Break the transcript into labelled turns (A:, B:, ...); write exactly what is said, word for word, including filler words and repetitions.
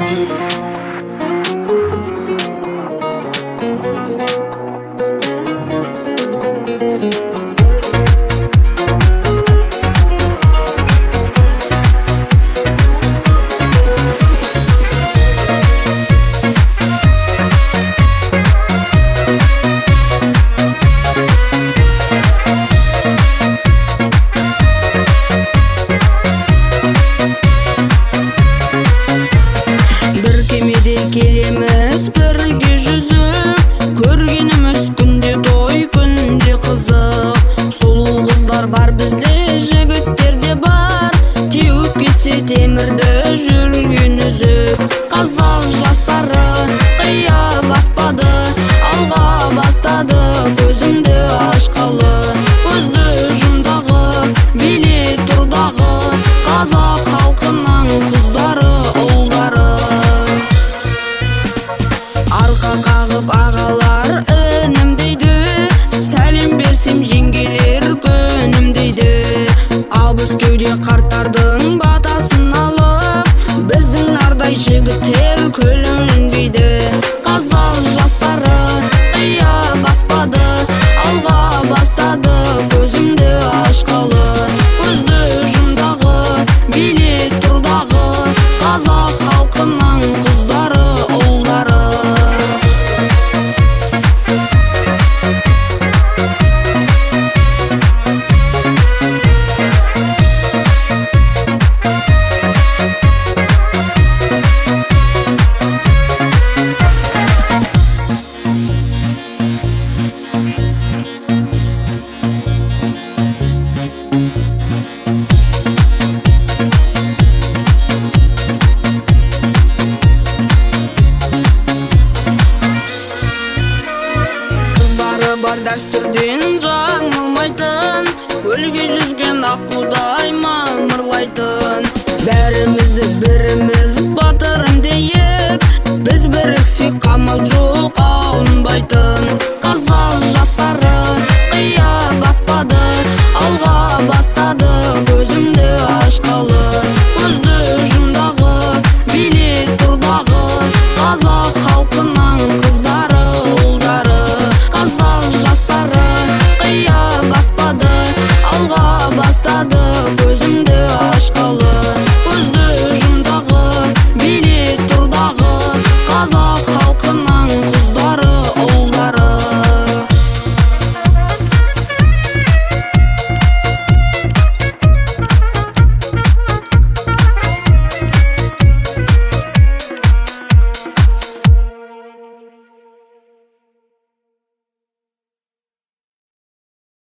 A: Келеміз бірге жүзіп, көргеніміз күнде той, күнде қызық. Сұлу қыздар бар бізде, жігіттер де бар, теуіп кетсе темірді жүрген үзіп. Қазақ жастары қия баспады, алға бастады көзімді ашқалы. Көзді жұмдағы, биле тұрдағы, қазақ халқының қыздары, ұлдары. Арқа қағып ағалар інім дейді, сәлем берсем жеңгелер күнім дейді. Абыз кеуде қарттардың батасын алып, біздің нардай жігіттер күлінбейді. Қазақ жастары қия баспады, алға бастады көзімді ашқалы. Көзді жұмдағы, биле тұрдағы, қазақ халқының қыздары, ұлдары. Бар дәстүрден жаңылмайтын, көлге жүзген аққудай мамырлайтын. Бәріміз